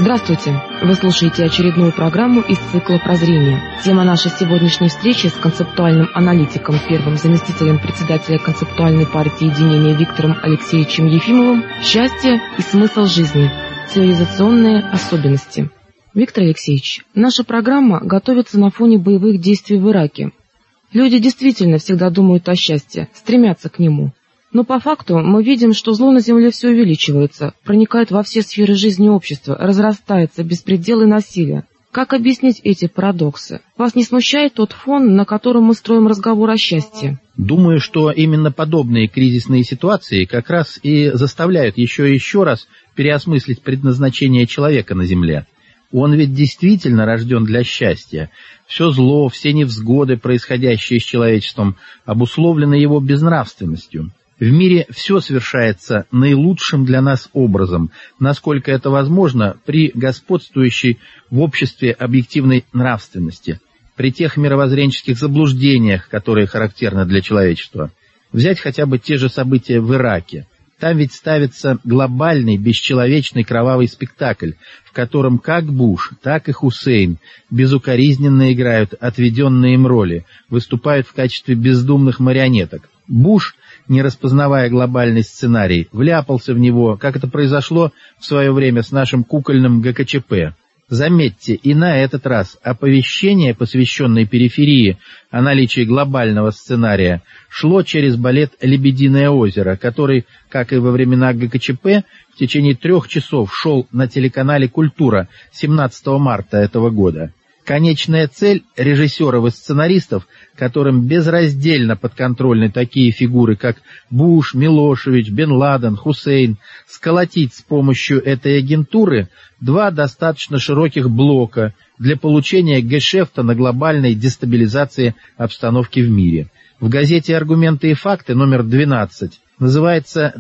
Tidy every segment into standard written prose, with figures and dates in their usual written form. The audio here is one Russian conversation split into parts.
Здравствуйте! Вы слушаете очередную программу из цикла «Прозрение». Тема нашей сегодняшней встречи с концептуальным аналитиком, первым заместителем председателя концептуальной партии единения Виктором Алексеевичем Ефимовым «Счастье и смысл жизни. Цивилизационные особенности». Виктор Алексеевич, наша программа готовится на фоне боевых действий в Ираке. Люди действительно всегда думают о счастье, стремятся к нему. Но по факту мы видим, что зло на земле все увеличивается, проникает во все сферы жизни общества, разрастается, беспредел и насилие. Как объяснить эти парадоксы? Вас не смущает тот фон, на котором мы строим разговор о счастье? Думаю, что именно подобные кризисные ситуации как раз и заставляют еще и еще раз переосмыслить предназначение человека на земле. Он ведь действительно рожден для счастья. Все зло, все невзгоды, происходящие с человечеством, обусловлены его безнравственностью. В мире все совершается наилучшим для нас образом, насколько это возможно при господствующей в обществе объективной нравственности, при тех мировоззренческих заблуждениях, которые характерны для человечества. Взять хотя бы те же события в Ираке. Там ведь ставится глобальный, бесчеловечный кровавый спектакль, в котором как Буш, так и Хусейн безукоризненно играют отведенные им роли, выступают в качестве бездумных марионеток. Буш, не распознавая глобальный сценарий, вляпался в него, как это произошло в свое время с нашим кукольным ГКЧП. Заметьте, и на этот раз оповещение, посвященное периферии о наличии глобального сценария, шло через балет «Лебединое озеро», который, как и во времена ГКЧП, в течение 3 часов шел на телеканале «Культура» 17 марта этого года. Конечная цель режиссеров и сценаристов, которым безраздельно подконтрольны такие фигуры, как Буш, Милошевич, Бен Ладен, Хусейн, сколотить с помощью этой агентуры 2 достаточно широких блока для получения гешефта на глобальной дестабилизации обстановки в мире. В газете «Аргументы и факты» номер 12 называется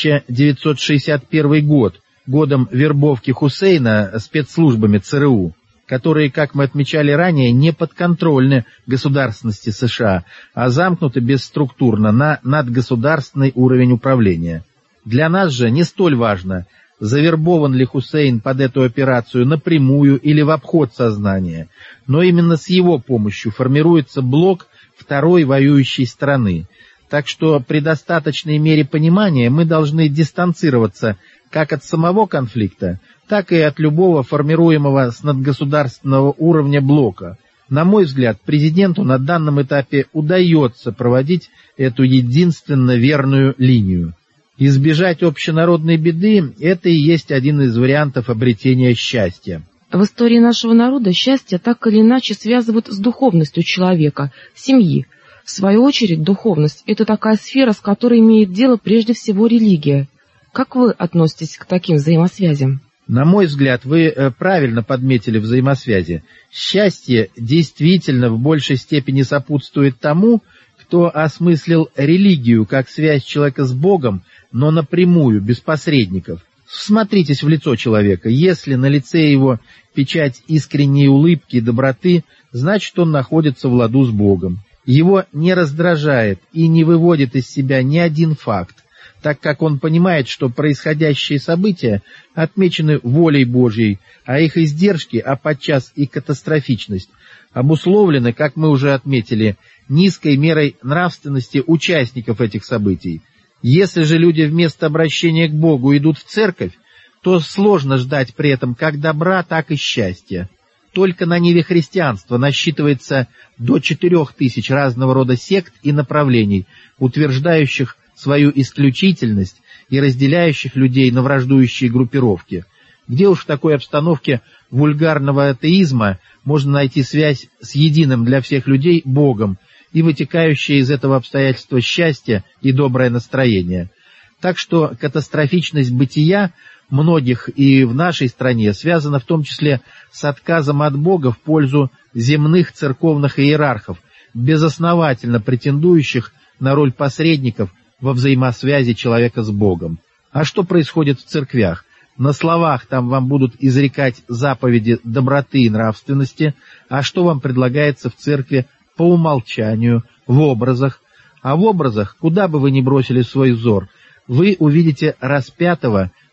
1961 год, годом вербовки Хусейна спецслужбами ЦРУ, которые, как мы отмечали ранее, не подконтрольны государственности США, а замкнуты бесструктурно на надгосударственный уровень управления. Для нас же не столь важно, завербован ли Хусейн под эту операцию напрямую или в обход сознания, но именно с его помощью формируется блок второй воюющей страны. Так что при достаточной мере понимания мы должны дистанцироваться как от самого конфликта, так и от любого формируемого с надгосударственного уровня блока. На мой взгляд, президенту на данном этапе удается проводить эту единственно верную линию. Избежать общенародной беды – это и есть один из вариантов обретения счастья. В истории нашего народа счастье так или иначе связывают с духовностью человека, семьи. В свою очередь, духовность – это такая сфера, с которой имеет дело прежде всего религия. Как вы относитесь к таким взаимосвязям? На мой взгляд, вы правильно подметили взаимосвязи. Счастье действительно в большей степени сопутствует тому, кто осмыслил религию как связь человека с Богом, но напрямую, без посредников. Всмотритесь в лицо человека. Если на лице его печать искренней улыбки и доброты, значит, он находится в ладу с Богом. Его не раздражает и не выводит из себя ни один факт, так как он понимает, что происходящие события отмечены волей Божьей, а их издержки, а подчас и катастрофичность, обусловлены, как мы уже отметили, низкой мерой нравственности участников этих событий. Если же люди вместо обращения к Богу идут в церковь, то сложно ждать при этом как добра, так и счастья. Только на ниве христианства насчитывается до 4000 разного рода сект и направлений, утверждающих свою исключительность и разделяющих людей на враждующие группировки. Где уж в такой обстановке вульгарного атеизма можно найти связь с единым для всех людей Богом и вытекающее из этого обстоятельства счастье и доброе настроение. Так что катастрофичность бытия многих и в нашей стране связана в том числе с отказом от Бога в пользу земных церковных иерархов, безосновательно претендующих на роль посредников во взаимосвязи человека с Богом. А что происходит в церквях? На словах там вам будут изрекать заповеди доброты и нравственности, а что вам предлагается в церкви по умолчанию, в образах? А в образах, куда бы вы ни бросили свой взор, вы увидите распятого,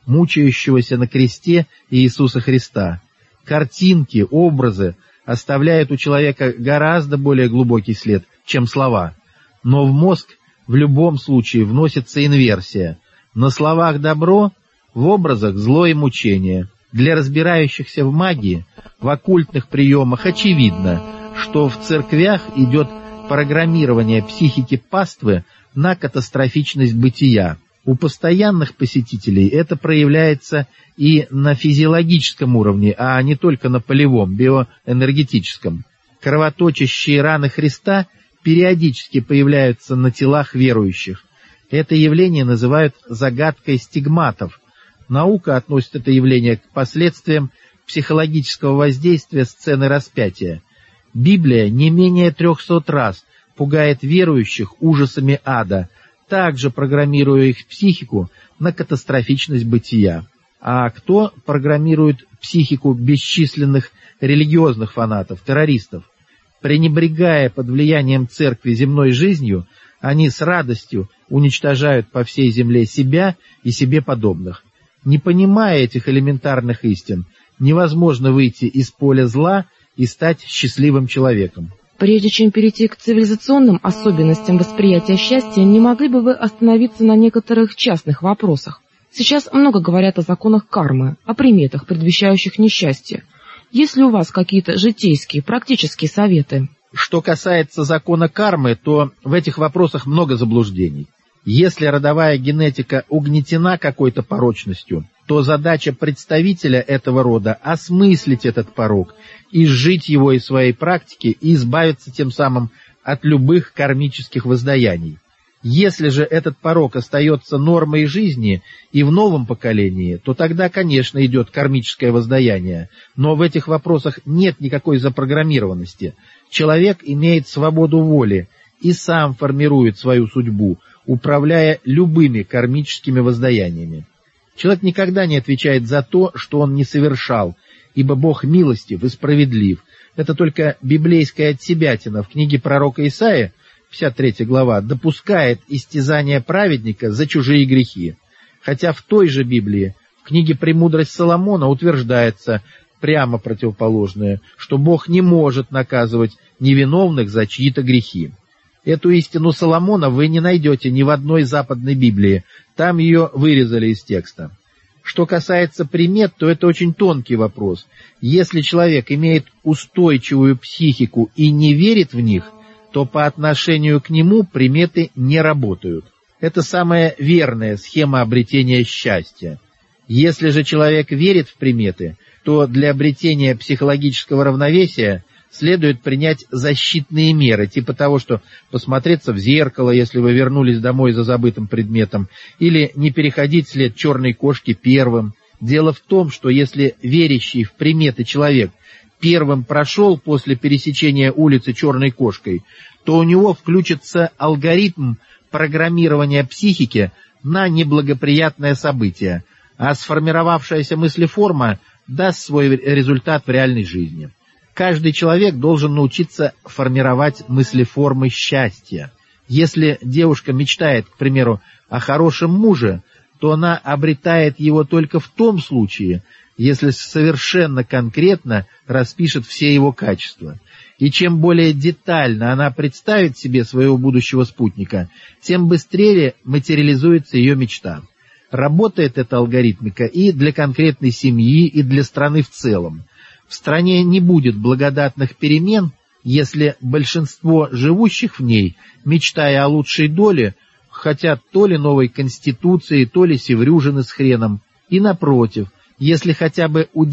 мучающегося на кресте Иисуса Христа. Картинки, образы оставляют у человека гораздо более глубокий след, чем слова. Но в мозг в любом случае вносится инверсия. На словах добро, в образах зло и мучение. Для разбирающихся в магии, в оккультных приемах очевидно, что в церквях идет программирование психики паствы на катастрофичность бытия. У постоянных посетителей это проявляется и на физиологическом уровне, а не только на полевом, биоэнергетическом. Кровоточащие раны Христа периодически появляются на телах верующих. Это явление называют загадкой стигматов. Наука относит это явление к последствиям психологического воздействия сцены распятия. Библия не менее 300 раз пугает верующих ужасами ада, также программируя их психику на катастрофичность бытия. А кто программирует психику бесчисленных религиозных фанатов, террористов? Пренебрегая под влиянием церкви земной жизнью, они с радостью уничтожают по всей земле себя и себе подобных. Не понимая этих элементарных истин, невозможно выйти из поля зла и стать счастливым человеком. Прежде чем перейти к цивилизационным особенностям восприятия счастья, не могли бы вы остановиться на некоторых частных вопросах? Сейчас много говорят о законах кармы, о приметах, предвещающих несчастье. Есть ли у вас какие-то житейские, практические советы? Что касается закона кармы, то в этих вопросах много заблуждений. Если родовая генетика угнетена какой-то порочностью, то задача представителя этого рода — осмыслить этот порок, изжить его из своей практики и избавиться тем самым от любых кармических воздаяний. Если же этот порок остается нормой жизни и в новом поколении, то тогда, конечно, идет кармическое воздаяние, но в этих вопросах нет никакой запрограммированности. Человек имеет свободу воли и сам формирует свою судьбу, управляя любыми кармическими воздаяниями. Человек никогда не отвечает за то, что он не совершал, ибо Бог милостив и справедлив. Это только библейская отсебятина в книге пророка Исаии, 53 глава, допускает истязание праведника за чужие грехи. Хотя в той же Библии, в книге «Премудрость Соломона» утверждается прямо противоположное, что Бог не может наказывать невиновных за чьи-то грехи. Эту истину Соломона вы не найдете ни в одной западной Библии, там ее вырезали из текста. Что касается примет, то это очень тонкий вопрос. Если человек имеет устойчивую психику и не верит в них, то по отношению к нему приметы не работают. Это самая верная схема обретения счастья. Если же человек верит в приметы, то для обретения психологического равновесия следует принять защитные меры, типа того, что посмотреться в зеркало, если вы вернулись домой за забытым предметом, или не переходить след черной кошки первым. Дело в том, что если верящий в приметы человек первым прошел после пересечения улицы черной кошкой, то у него включится алгоритм программирования психики на неблагоприятное событие, а сформировавшаяся мыслеформа даст свой результат в реальной жизни. Каждый человек должен научиться формировать мыслеформы счастья. Если девушка мечтает, к примеру, о хорошем муже, то она обретает его только в том случае, если совершенно конкретно распишет все его качества. И чем более детально она представит себе своего будущего спутника, тем быстрее материализуется ее мечта. Работает эта алгоритмика и для конкретной семьи, и для страны в целом. В стране не будет благодатных перемен, если большинство живущих в ней, мечтая о лучшей доле, хотят то ли новой конституции, то ли севрюжины с хреном. И напротив, если хотя бы у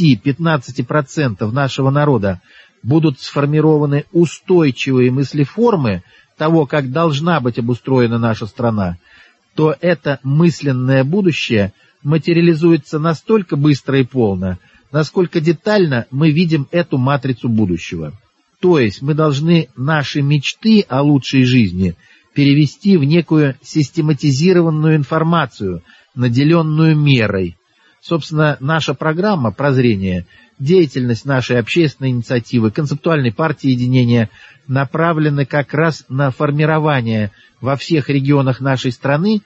10-15% нашего народа будут сформированы устойчивые мыслеформы того, как должна быть обустроена наша страна, то это мысленное будущее материализуется настолько быстро и полно, насколько детально мы видим эту матрицу будущего. То есть мы должны наши мечты о лучшей жизни перевести в некую систематизированную информацию, наделенную мерой. Собственно, наша программа «Прозрение», деятельность нашей общественной инициативы, концептуальной партии единения направлены как раз на формирование во всех регионах нашей страны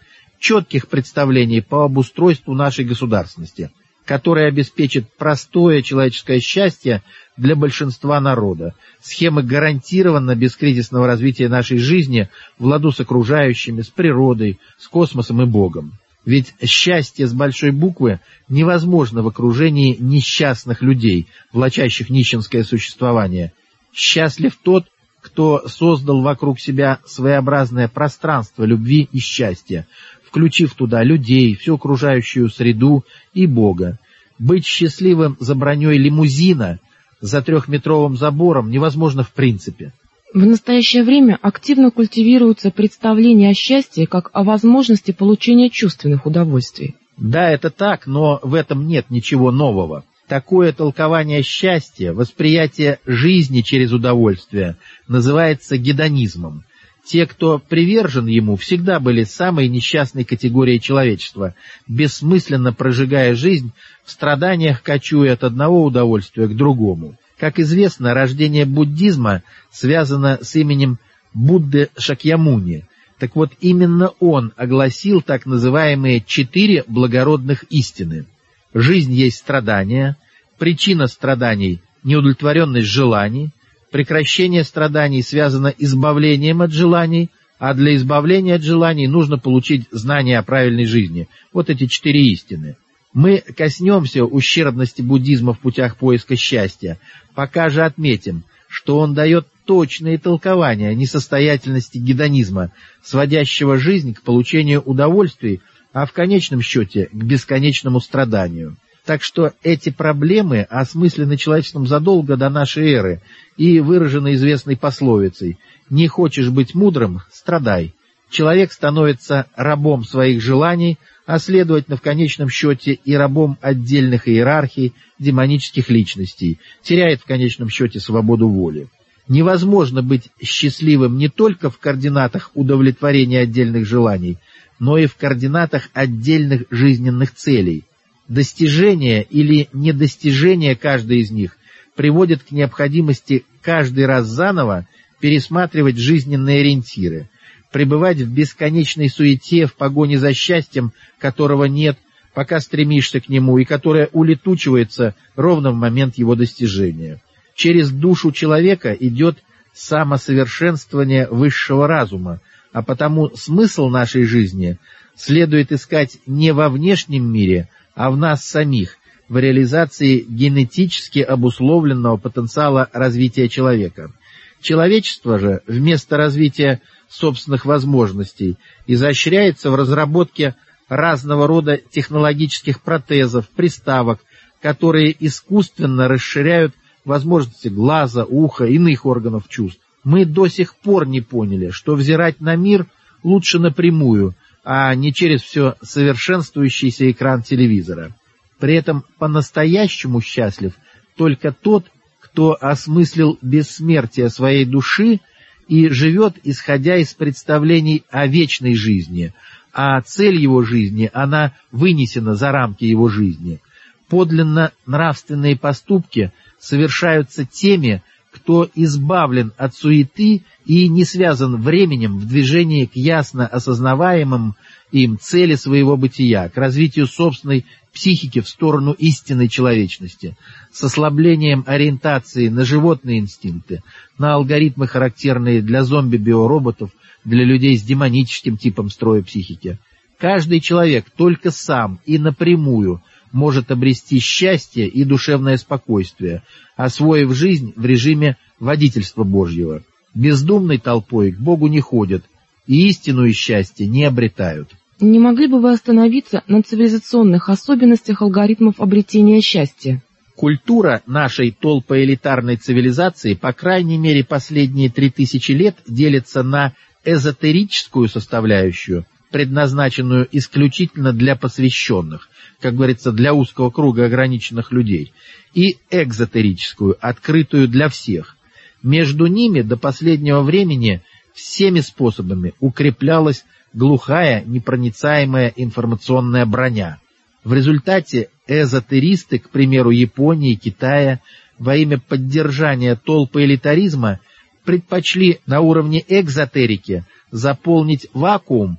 четких представлений по обустройству нашей государственности, которая обеспечит простое человеческое счастье для большинства народа, схемы гарантированно бескризисного развития нашей жизни в ладу с окружающими, с природой, с космосом и Богом. Ведь счастье с большой буквы невозможно в окружении несчастных людей, влачащих нищенское существование. Счастлив тот, кто создал вокруг себя своеобразное пространство любви и счастья, включив туда людей, всю окружающую среду и Бога. Быть счастливым за броней лимузина, за 3-метровым забором невозможно в принципе. В настоящее время активно культивируется представление о счастье как о возможности получения чувственных удовольствий. Да, это так, но в этом нет ничего нового. Такое толкование счастья, восприятие жизни через удовольствие, называется гедонизмом. Те, кто привержен ему, всегда были самой несчастной категорией человечества, бессмысленно прожигая жизнь, в страданиях кочуя от одного удовольствия к другому. Как известно, рождение буддизма связано с именем Будды Шакьямуни. Так вот, именно он огласил так называемые 4 благородных истины. Жизнь есть страдание, причина страданий – неудовлетворенность желаний, прекращение страданий связано избавлением от желаний, а для избавления от желаний нужно получить знание о правильной жизни. Вот эти 4 истины. Мы коснемся ущербности буддизма в путях поиска счастья, пока же отметим, что он дает точные толкования несостоятельности гедонизма, сводящего жизнь к получению удовольствий, а в конечном счете к бесконечному страданию. Так что эти проблемы осмыслены человечеством задолго до нашей эры и выражены известной пословицей «Не хочешь быть мудрым – страдай». Человек становится рабом своих желаний, а следовательно в конечном счете и рабом отдельных иерархий, демонических личностей, теряет в конечном счете свободу воли. Невозможно быть счастливым не только в координатах удовлетворения отдельных желаний, но и в координатах отдельных жизненных целей. Достижение или недостижение каждой из них приводит к необходимости каждый раз заново пересматривать жизненные ориентиры, пребывать в бесконечной суете в погоне за счастьем, которого нет, пока стремишься к нему, и которое улетучивается ровно в момент его достижения. Через душу человека идет самосовершенствование высшего разума, а потому смысл нашей жизни следует искать не во внешнем мире, а в нас самих, в реализации генетически обусловленного потенциала развития человека. Человечество же, вместо развития собственных возможностей, изощряется в разработке разного рода технологических протезов, приставок, которые искусственно расширяют возможности глаза, уха, иных органов чувств. Мы до сих пор не поняли, что взирать на мир лучше напрямую, а не через все совершенствующийся экран телевизора. При этом по-настоящему счастлив только тот, кто осмыслил бессмертие своей души и живет, исходя из представлений о вечной жизни, а цель его жизни, она вынесена за рамки его жизни. Подлинно нравственные поступки совершаются теми, кто избавлен от суеты и не связан временем в движении к ясно осознаваемым им цели своего бытия, к развитию собственной психики в сторону истинной человечности, с ослаблением ориентации на животные инстинкты, на алгоритмы, характерные для зомби-биороботов, для людей с демоническим типом строя психики. Каждый человек только сам и напрямую может обрести счастье и душевное спокойствие, освоив жизнь в режиме водительства Божьего. Бездумной толпой к Богу не ходят и истину и счастье не обретают. Не могли бы вы остановиться на цивилизационных особенностях алгоритмов обретения счастья? Культура нашей толпоэлитарной цивилизации, по крайней мере последние 3000 лет, делится на эзотерическую составляющую, предназначенную исключительно для посвященных, как говорится, для узкого круга ограниченных людей, и экзотерическую, открытую для всех. Между ними до последнего времени всеми способами укреплялась глухая, непроницаемая информационная броня. В результате эзотеристы, к примеру, Японии, Китая, во имя поддержания толпоэлитаризма предпочли на уровне экзотерики заполнить вакуум,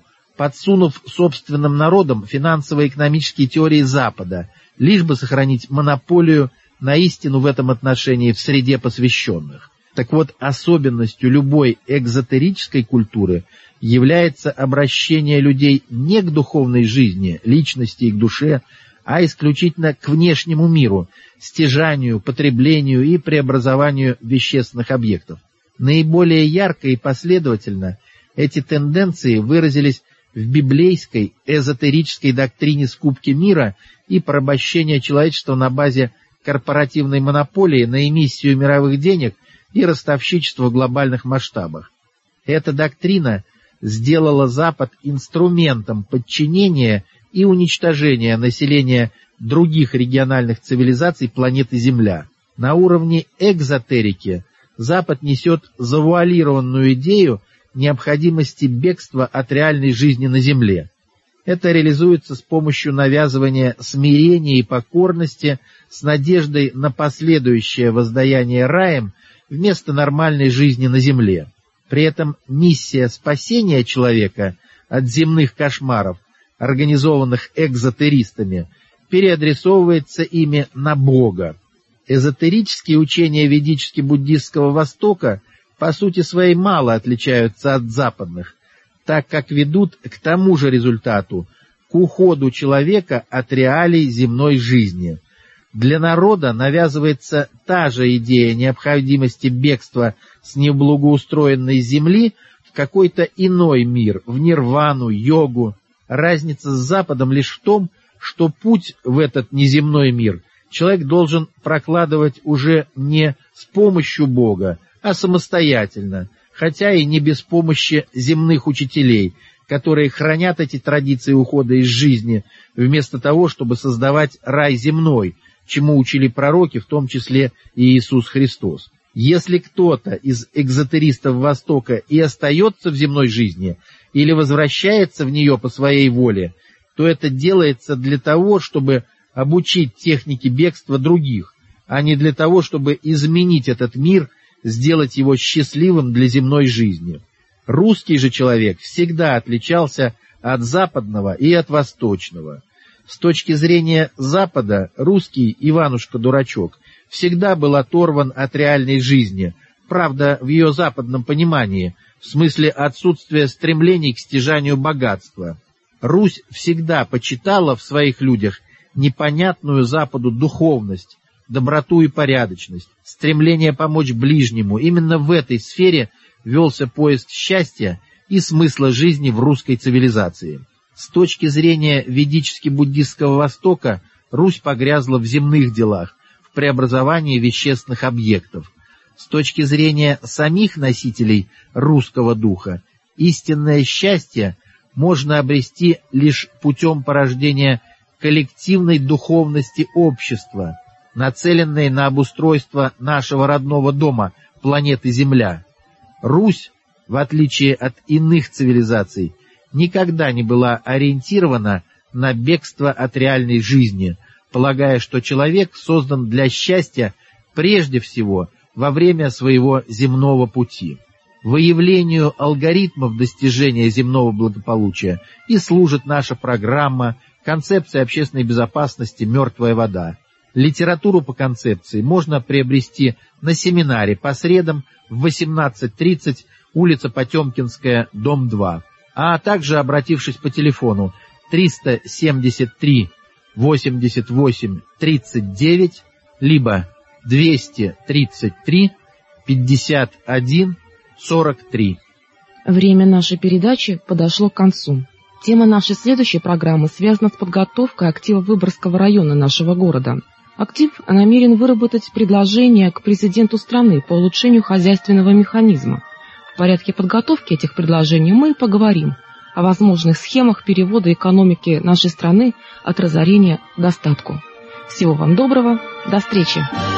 подсунув собственным народам финансово-экономические теории Запада, лишь бы сохранить монополию на истину в этом отношении в среде посвященных. Так вот, особенностью любой экзотерической культуры является обращение людей не к духовной жизни, личности и к душе, а исключительно к внешнему миру, стяжанию, потреблению и преобразованию вещественных объектов. Наиболее ярко и последовательно эти тенденции выразились в библейской эзотерической доктрине скупки мира и порабощения человечества на базе корпоративной монополии на эмиссию мировых денег и ростовщичество в глобальных масштабах. Эта доктрина сделала Запад инструментом подчинения и уничтожения населения других региональных цивилизаций планеты Земля. На уровне экзотерики Запад несет завуалированную идею необходимости бегства от реальной жизни на Земле. Это реализуется с помощью навязывания смирения и покорности с надеждой на последующее воздаяние раем вместо нормальной жизни на Земле. При этом миссия спасения человека от земных кошмаров, организованных экзотеристами, переадресовывается ими на Бога. Эзотерические учения ведически-буддистского Востока по сути своей мало отличаются от западных, так как ведут к тому же результату, к уходу человека от реалий земной жизни. Для народа навязывается та же идея необходимости бегства с неблагоустроенной земли в какой-то иной мир, в нирвану, йогу. Разница с Западом лишь в том, что путь в этот неземной мир человек должен прокладывать уже не с помощью Бога, а самостоятельно, хотя и не без помощи земных учителей, которые хранят эти традиции ухода из жизни, вместо того, чтобы создавать рай земной, чему учили пророки, в том числе и Иисус Христос. Если кто-то из экзотеристов Востока и остается в земной жизни, или возвращается в нее по своей воле, то это делается для того, чтобы обучить технике бегства других, а не для того, чтобы изменить этот мир, сделать его счастливым для земной жизни. Русский же человек всегда отличался от западного и от восточного. С точки зрения Запада, русский Иванушка-дурачок всегда был оторван от реальной жизни, правда, в ее западном понимании, в смысле отсутствия стремлений к стяжанию богатства. Русь всегда почитала в своих людях непонятную Западу духовность, доброту и порядочность, стремление помочь ближнему. Именно в этой сфере велся поиск счастья и смысла жизни в русской цивилизации. С точки зрения ведически-буддистского Востока, Русь погрязла в земных делах, в преобразовании вещественных объектов. С точки зрения самих носителей русского духа, истинное счастье можно обрести лишь путем порождения коллективной духовности общества, нацеленной на обустройство нашего родного дома, планеты Земля. Русь, в отличие от иных цивилизаций, никогда не была ориентирована на бегство от реальной жизни, полагая, что человек создан для счастья прежде всего во время своего земного пути. Выявлению алгоритмов достижения земного благополучия и служит наша программа «Концепция общественной безопасности «Мертвая вода». Литературу по концепции можно приобрести на семинаре по средам в 18:30, улица Потемкинская, дом 2, а также обратившись по телефону 373 88 39, либо 233 51 43. Время нашей передачи подошло к концу. Тема нашей следующей программы связана с подготовкой актива Выборгского района нашего города. Актив намерен выработать предложения к президенту страны по улучшению хозяйственного механизма. В порядке подготовки этих предложений мы поговорим о возможных схемах перевода экономики нашей страны от разорения к достатку. Всего вам доброго, до встречи!